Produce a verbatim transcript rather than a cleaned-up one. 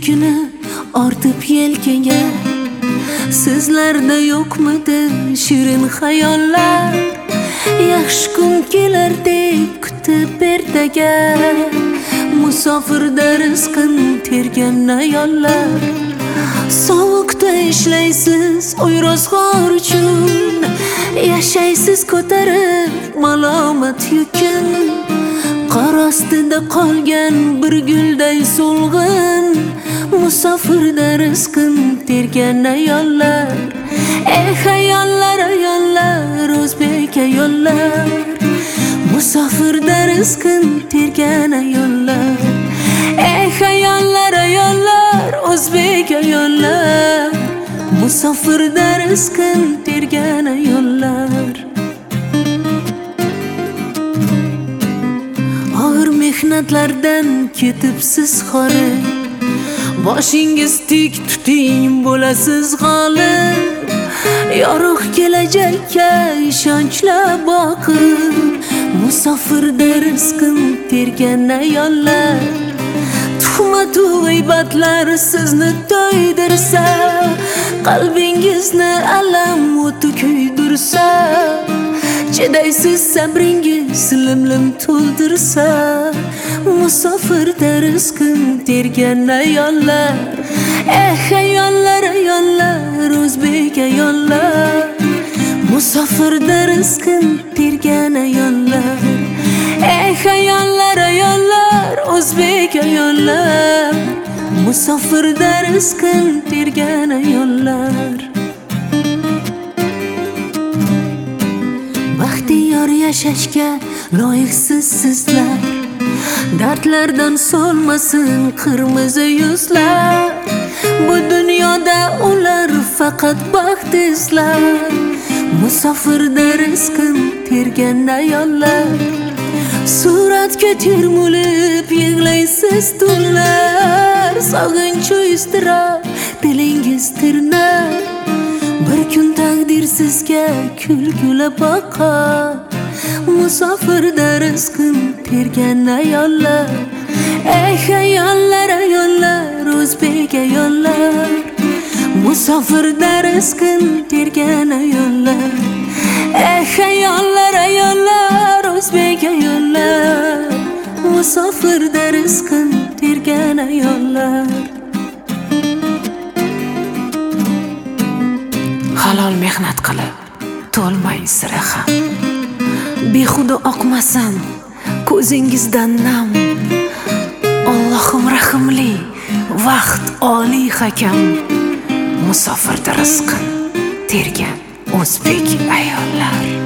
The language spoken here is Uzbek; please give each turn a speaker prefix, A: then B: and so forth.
A: yukini ortib yelkaga. Sizlarda yo'qmidi shirin xayollar? Yaxshi kun kelar deb kutib ertaga. Musofirda rizqin tergan ayollar. Sovuqda ishlaysiz o'yrozg'or uchun, yashaysiz ko'tarib malomat yukin. Qor ostida qolgan bir gulday so'lg'in, musofirda rizqin tergan ayollar. Eh ayollar, ayollar, o'zbek ayollar, musofirda rizqin tergan ayollar. Eh ayollar, ayollar, o'zbek ayollar, musofirda rizqin tergan ayollar. Og'ir mehnatlardan ketibsiz xori, boshingiz tik tuting bo'lasiz g'olib. Yorug' kelajakka ishonchla boqib, musofirda rizqin tergan ayollar. Tuhmat u g'iybatlar sizni to'ydirsa, qalbingizni alam o'ti kuydirsa, chidaysiz sabringiz lim-lim to'ldirsa, musofirda rizqin tergan ayollar. Eh ayollar, ayollar, o'zbek ayollar, musofirda rizqin tergan ayollar. Eh ayollar, ayollar, o'zbek ayollar, musofirda rizqin tergan ayollar. Baxtiyor yashashga loyiqsiz sizlar, dardlardan solmasin qirmizi yuzlar. Bu dunyoda ular faqat baxt izlar, musofirda rizqin tergan ayollar. Suratga termulib yig'laysiz tunlar, sog'inch u iztirob dilingiz tirnar. Bir kun taqdir sizga kulgula boqar, musofirda rizqin tergan ayollar. Eh ayollar, ayollar, o'zbek ayollar, musofirda rizqin tergan ayollar. Eh ayollar, ayollar, o'zbek ayollar, musofirda rizqin tergan ayollar. Halol mehnat qilib to'lmay sira ham, behuda oqmasin ko'zingizdan nam. Allohim rahimli, vaqt oliy hakam, musofirda rizqin tergan o'zbek ayollar.